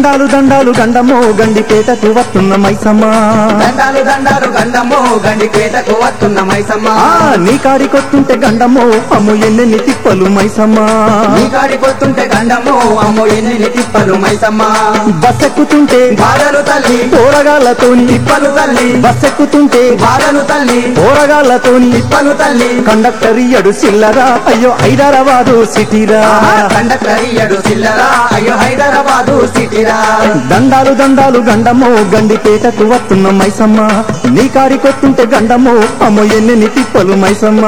దండాలు దండాలు గండమో గండిపేటకు వస్తున్న మైసమ్మ దండాలు దండాలు గండమో గండిపేటకు వస్తున్న మైసమ్మ నీ కాడికొత్తుంటే గండమో అమ్ము ఎన్నెన్ని తిప్పలు మైసమ్మ నీ కాడికొత్తుంటే గండమో అమ్మో ఎన్ని తిప్పలు మైసమ్మ బస్సెక్కుతుంటే బాధలు తల్లి పోరగాళ్ళతోని తిప్పలు తల్లి బస్సెక్కుతుంటే బాధలు తల్లి పోరగాళ్ళతోని తిప్పలు తల్లి కండక్టర్ ఇయ్యడు సిల్లరా అయ్యో హైదరాబాదు సిటీరా కండక్టర్ ఇయ్యడు సిల్లరా అయ్యో హైదరాబాదు సిటీరా దండాలు దండాలు గండమో గండిపేటకు వస్తున్న మైసమ్మ నీ కాడికొత్తుంటే గండమో అమ్మో ఎన్నెన్ని తిప్పలు మైసమ్మ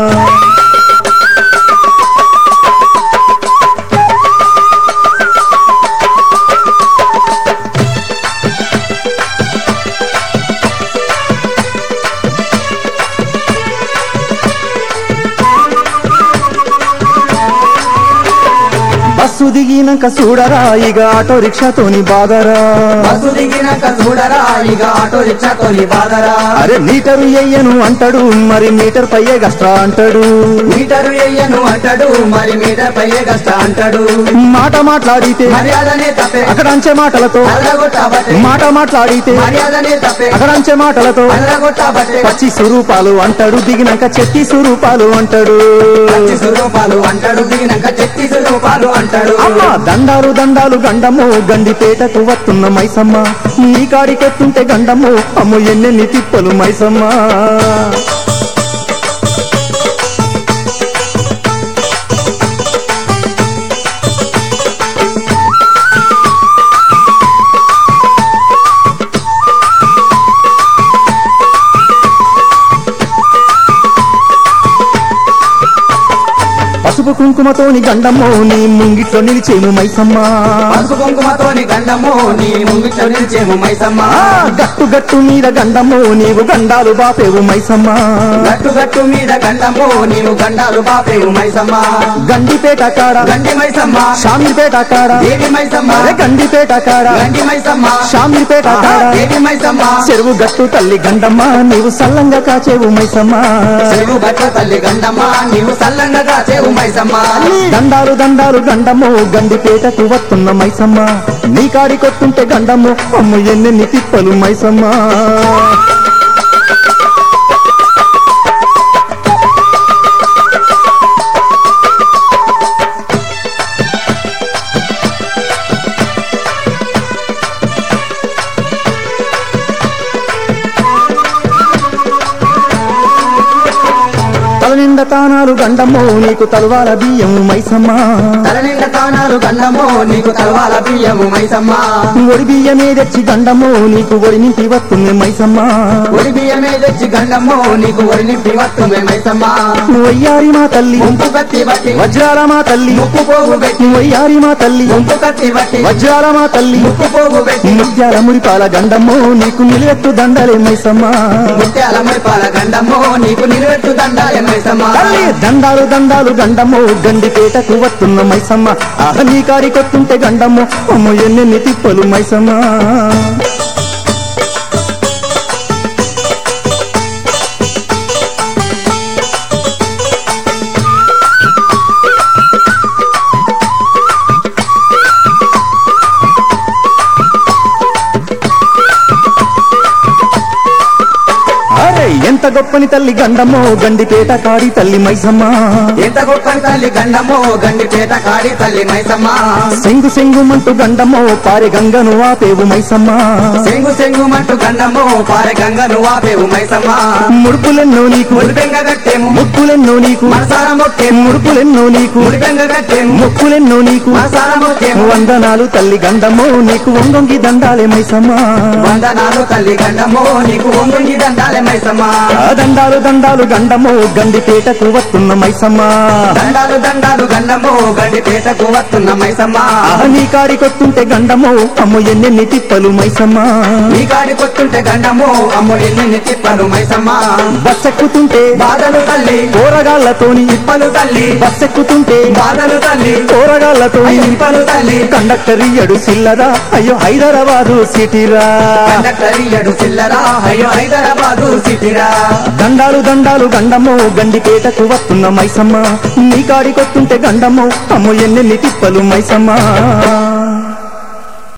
బస్సు దిగినాక చూడరా ఇక ఆటో రిక్షాతోని బాధరా బస్సు దిగినాక చూడరా ఇక ఆటో రిక్షాతోని బాధరా అరే మీటరు ఎయ్యను అంటాడు మరి మీటర్ పయ్యే గస్ట్రా అంటాడు మీటరు ఎయ్యను అంటాడు మరి మీటర్ పయ్యే కష్ట అంటాడు మాట మాట్లాడితే మర్యాదనే తప్పే అక్కడంచే మాటలతో అల్లగొట్టాబట్టే మాట మాట్లాడితే మర్యాదనే తప్పే అక్కడంచే మాటలతో అల్లగొట్టాబట్టే పచ్చి స్వరూపాలు అంటాడు దిగినాక చెట్టి స్వరూపాలు అంటాడు పచ్చి స్వరూపాలు అంటాడు దిగినాక చెట్టి స్వరూపాలు అంటాడు అమ్మా దండాలు దండాలు గండము గండిపేటకు వస్తున్న మైసమ్మ నీ కాడికెత్తుంటే గండము అమ్ము ఎన్నెన్ని తిప్పలు మైసమ్మ పసుపు కుంకుమతోని గండమో నీ ముంగిట్లో నిలిచేము మైసమ్మ పసుపు కుంకుమతోని గండము నీ ముంగిట్లో నిలిచేము మైసమ్మ గట్టు గట్టు మీద గండమో నీవు గండాలు బాపేవు మైసమ్మ గట్టు గట్టు మీద గండము నీవు గండాలు బాపేవు మైసమ్మ గండిపేట కాడ గండి మైసమ్మ షామీర్పేట కాడ దేవి మైసమ్మ అరే గండిపేట కాడ గండి మైసమ్మ షామీర్పేట కాడ దేవి మైసమ్మ చెరువు గట్టు తల్లి గండమ్మ నీవు సల్లంగా కాచేవు మైసమ్మ చెరువు గట్టు తల్లి గండమ్మ నీవు సల్లంగా కాచేవు మైసమ్మ దండాలు దండాలు గండము గండిపేటకు వస్తున్న మైసమ్మ నీ కాడికొత్తుంటే గండము అమ్ము ఎన్నెన్ని తిప్పలు మైసమ్మ తలనిండ తానాలు గండమో నీకు తలవాల బియ్యము మైసమ్మ తలనిండ తానాలు గండము నీకు తలవాల బియ్యము మైసమ్మ ఒడి బియ్యమే తెచ్చి గండమో నీకు ఒడి నింపి వస్తుంది మైసమ్మ ఒడి బియ్యమే తెచ్చి గండము నీకు ఒడి నింపి వస్తుంది మైసమ్మ వయ్యారి మా తల్లి ముంపు కత్తి బట్టి వజ్రాల మా తల్లి ముక్కు పోగు పెట్టి వయ్యారి మా తల్లి ముంపు కత్తి బట్టి వజ్రాల మా తల్లి ముక్కు పోగు పెట్టి ముత్యాల మురిపాల గండమో నీకు నిలెత్తు దండలే మైసమ్మ ముత్యాల మురిపాల గండము నీకు నిలబెట్టు దండాలే మైసమ్మ తల్లి దండాలు దండాలు గండమో గండిపేటకు వస్తున్న మైసమ్మ నీ కాడికొత్తుంటే గండమో అమ్మో ఎన్నెన్ని తిప్పలు మైసమ్మ అరే ఎంత గొప్పని తల్లి గండమో గండిపేట కాడి తల్లి మైసమ్మ ఎంత గొప్పని తల్లి గండము గండిపేట కాడి తల్లి మైసమ్మ సెంగు సెంగుమంటూ గండమో పారె గంగను ఆపేవు మైసమ్మ సెంగు సెంగు మంటు గండము పారె గంగను వాపేవు మైసమ్మ ముడుపులెన్నో నీకు ముడిపెంగ కట్టేము ముక్కులెన్నో నీకు మనసార మొక్కేము ముడుపులెన్నో నీకు ముడిపెంగ కట్టేము ముక్కులెన్నో నీకు మనసార మొక్కేము వందనాలు తల్లి గండమో నీకు వంగొంగి దండాలే మైసమ్మ వందనాలు తల్లి గండము నీకు ఒంగి దండాలే మైసమ్మ దండాలు దండాలు గండమో గండిపేటకు వస్తున్న మైసమ్మ దండాలు దండాలు గండము గండిపేటకు వస్తున్న మైసమ్మ నీ కాడికొత్తుంటే గండమో అమ్ము ఎన్నెన్ని తిప్పలు మైసమ్మ నీ కాడికొత్తుంటే గండము అమ్ము ఎన్ని తిప్పలు మైసమ్మ బస్సెక్కుతుంటే బాధలు తల్లి పోరగాళ్ళతోని తిప్పలు తల్లి బస్సెక్కుతుంటే బాధలు తల్లి పోరగాళ్ళతోని తిప్పలు తల్లి కండక్టర్ ఇయ్యడు సిల్లరా అయ్యో హైదరాబాదు సిటీరా కండక్టర్ ఇయ్యడు చిల్లరా అయ్యో హైదరాబాదు సిటీరా దండాలు దండాలు గండమో గండిపేటకు వస్తున్న మైసమ్మ నీ కాడికొత్తుంటే గండమో అమ్మో ఎన్నెన్ని తిప్పలు మైసమ్మ